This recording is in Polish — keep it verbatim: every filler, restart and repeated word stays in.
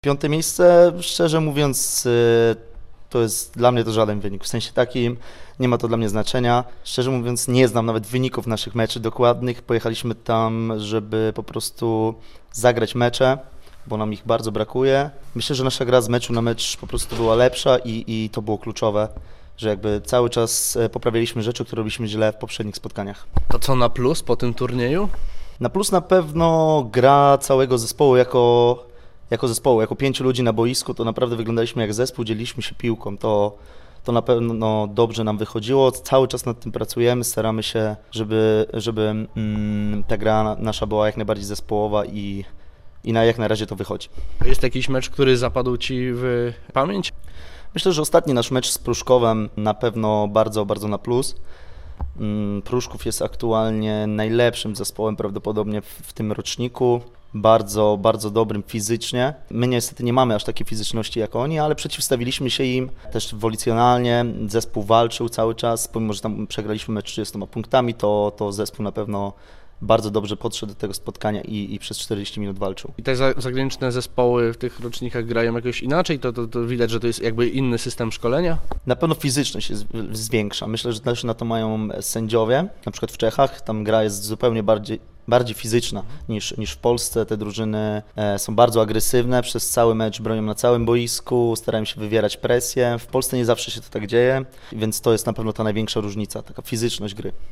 Piąte miejsce, szczerze mówiąc, y, to jest dla mnie to żaden wynik. W sensie takim nie ma to dla mnie znaczenia. Szczerze mówiąc, nie znam nawet wyników naszych meczy dokładnych. Pojechaliśmy tam, żeby po prostu zagrać mecze, bo nam ich bardzo brakuje. Myślę, że nasza gra z meczu na mecz po prostu była lepsza i, i to było kluczowe, że jakby cały czas e, poprawialiśmy rzeczy, które robiliśmy źle w poprzednich spotkaniach. To co na plus po tym turnieju? Na plus na pewno gra całego zespołu jako, jako zespołu, jako pięciu ludzi na boisku, to naprawdę wyglądaliśmy jak zespół, dzieliliśmy się piłką, to, to na pewno dobrze nam wychodziło, cały czas nad tym pracujemy, staramy się, żeby, żeby mm, ta gra nasza była jak najbardziej zespołowa i, i na jak na razie to wychodzi. Jest jakiś mecz, który zapadł Ci w pamięć? Myślę, że ostatni nasz mecz z Pruszkowem na pewno bardzo, bardzo na plus. Pruszków jest aktualnie najlepszym zespołem prawdopodobnie w, w tym roczniku. Bardzo, bardzo dobrym fizycznie. My niestety nie mamy aż takiej fizyczności jak oni, ale przeciwstawiliśmy się im też wolicjonalnie. Zespół walczył cały czas, pomimo że tam przegraliśmy mecz trzydziestoma punktami, to, to zespół na pewno bardzo dobrze podszedł do tego spotkania i, i przez czterdzieści minut walczył. I te za- zagraniczne zespoły w tych rocznikach grają jakoś inaczej? To, to, to widać, że to jest jakby inny system szkolenia? Na pewno fizyczność jest zwiększa. Myślę, że też na to mają sędziowie. Na przykład w Czechach tam gra jest zupełnie bardziej, bardziej fizyczna niż, niż w Polsce. Te drużyny e, są bardzo agresywne, przez cały mecz bronią na całym boisku, starają się wywierać presję. W Polsce nie zawsze się to tak dzieje, więc to jest na pewno ta największa różnica, taka fizyczność gry.